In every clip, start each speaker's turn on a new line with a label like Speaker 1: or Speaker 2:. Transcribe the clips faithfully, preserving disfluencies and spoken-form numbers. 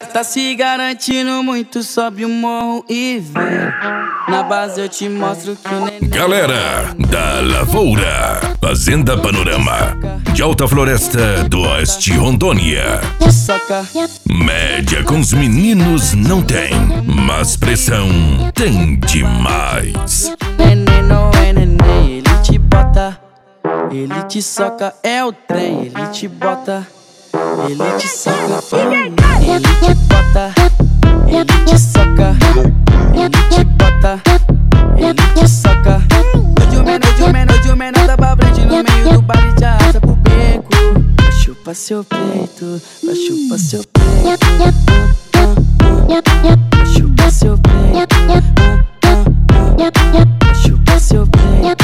Speaker 1: Tá se garantindo muito, sobe o morro e vem. Na base eu te mostro que o neném...
Speaker 2: Galera da Lavoura, Fazenda Panorama, de Alta Floresta do Oeste, Rondônia.
Speaker 1: Soca.
Speaker 2: Média com os meninos não tem, mas pressão tem demais.
Speaker 1: Neném não é neném, ele te bota, ele te soca, é o trem, ele te bota, ele te soca, ele te bota, ele te soca, ele te bota, ele te soca. Hoje o menor, hoje o menor, hoje o menor tá pra frente no meio do baile, te arrasta pro beco. Vai chupar seu peito, vai chupar seu peito, vai chupar seu peito, vai chupar seu peito,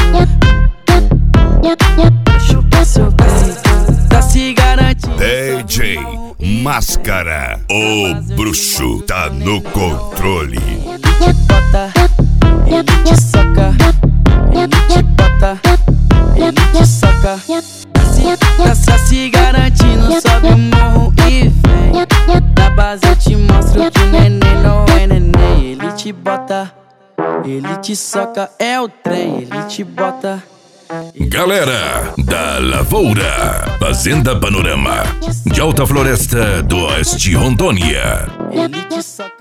Speaker 1: vai chupar seu peito. Tá se garantindo.
Speaker 2: D J Máscara, o bruxo tá no controle.
Speaker 1: Ele te bota, ele te soca, ele te bota, ele te soca. Tá só se garantindo, sobe o morro e vem. Na base eu te mostro que o neném não é neném. Ele te bota, ele te soca, é o trem, ele te bota.
Speaker 2: Galera da Lavoura, Fazenda Panorama, de Alta Floresta do Oeste, Rondônia.
Speaker 1: Ele te soca.